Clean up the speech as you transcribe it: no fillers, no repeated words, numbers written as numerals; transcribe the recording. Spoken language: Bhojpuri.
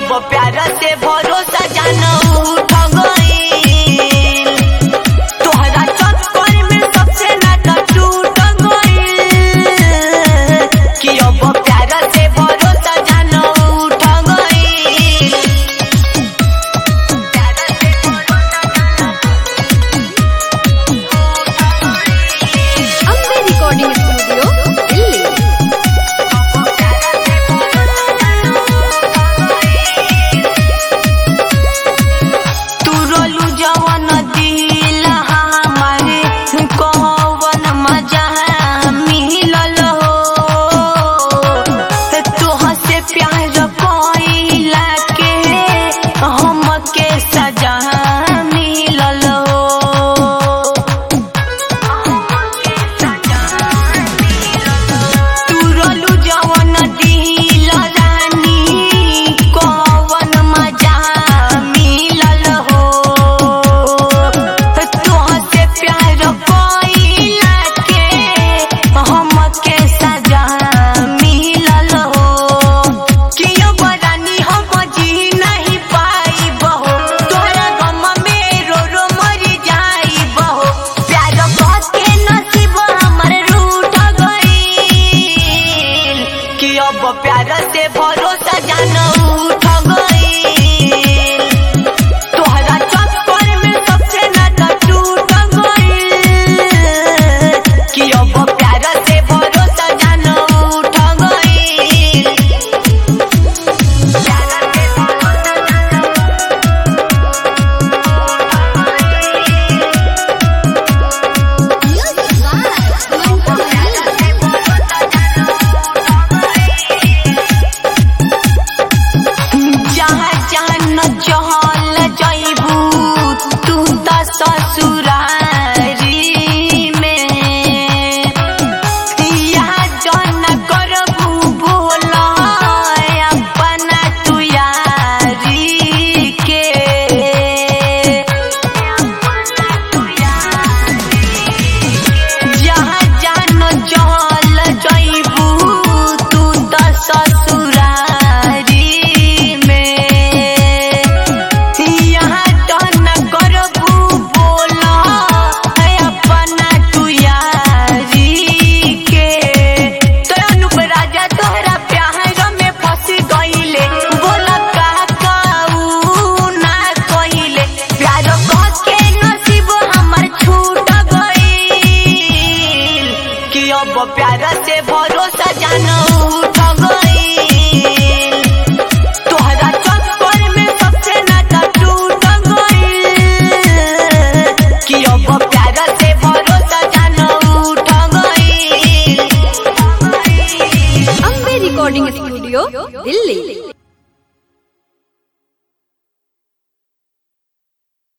अब प्यार से भरोसा जाना उठ गइल। तोहरा चक्कर में सबसे नाता टूट गइल कि अब प्यार से भरोसा जाना उठ गइल। Ambe recording studio Delhi. तू रोलू जवन दिल हमारे कौन मजा मिलल हो। तोह से प्यार कइला के हमके सजा मिलल हो। तू रोलू जवन दिल रानी कौन मजा मिलल हो। तोह से प्यार कइला के हमके सजा मिलल हो। कि अब रानी हम जी नहीं पाइब हो। तोहरा गम में रो रो मर जाइब हो। प्यार के नसीब हमर रूठ गइल कि अब प्यार से भरोसा जाना उठ गइल। तोहरा चक्कर में सबसे नाता टूट गइल कि अब प्यार से भरोसा जाना उठ गइल। जहाँ जान चहल जइबू तू त ससुरारी में। यहाँ जन करबू भोला अपना तू यारी के। जहाँ जान चहल जइबू तू त ससुरारी में। यहाँ टन करबू बोला अपना तू यारी के। तो अनूप राजा तोहरा प्यार में फंस गइले। बोला का काऊ ना कइले। प्यार के नसीब हमर छूट गइल कि अब प्यार से भरोसा जाना उठ गइल। तोहरा चक्कर में सबसे नाता टूट गइल कि अब प्यार से भरोसा जाना उठ गइल। Ambe recording studio Delhi.